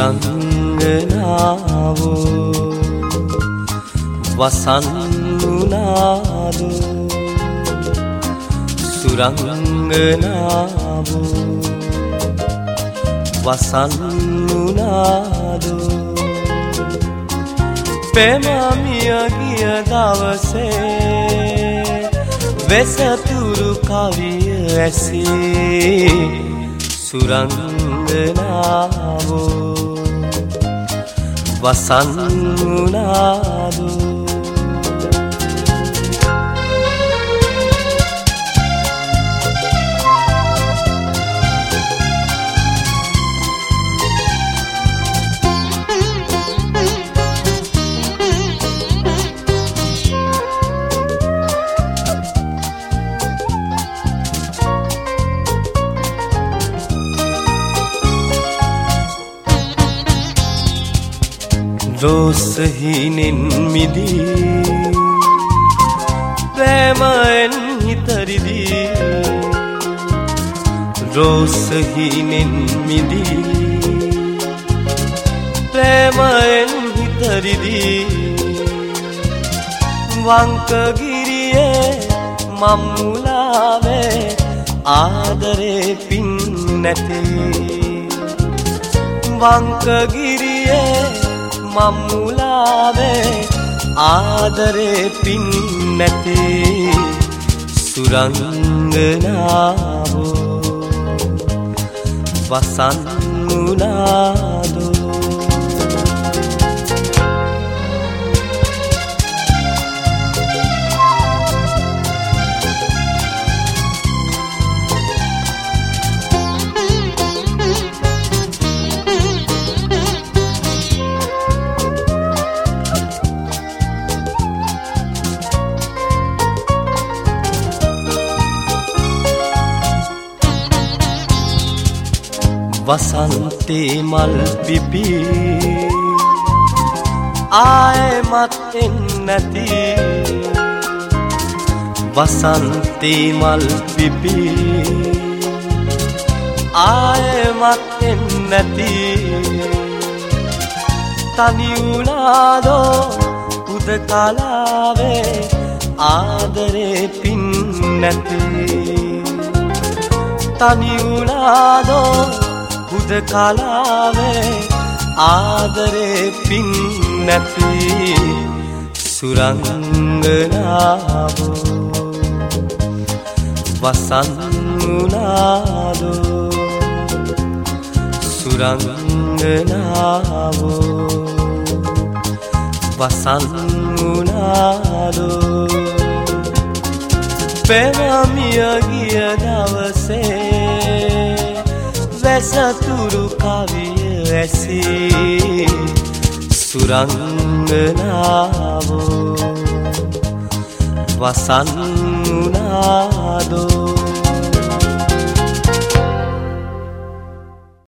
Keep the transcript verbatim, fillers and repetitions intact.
සුරංගනාවෝ වසන්නුනාදෝ සුරංගනාවෝ වසන්නුනාදෝ පෙමමිය ගිය දවසේ වෙසතුරු කවිය ඇසේ සුරංගනාවෝ වසන්නුනාදෝ රෝසහිනෙන් මිදී ප්‍රේමයෙන් හිතරිදී රෝසහිනෙන් මිදී ප්‍රේමයෙන් හිතරිදී වංකගිරියේ මම්මුලාවේ ආදරේ පින් නැතේ වංකගිරියේ මම්මුලාවේ ආදරේ පින් නැතේ සුරංගනාවෝ වසන්නුනාදෝ වසන්තේ මල් පිපි ආයෙමත් එන්නැති වසන්තේ මල් පිපි ආයෙමත් එන්නැති තනි වුණාදෝ උදකලාවේ ආදරේ පින් නැති තනි වුණාදෝ උදකලාවේ ආදරේ පින් නැති සුරංගනාවෝ වසන්නුනාදෝ සුරංගනාවෝ වසන්නුනාදෝ පෙරමිය ගිය දවසේ වැසතුරු කවිය ඇසේ සුරංගනාවෝ වසන්නුනාදෝ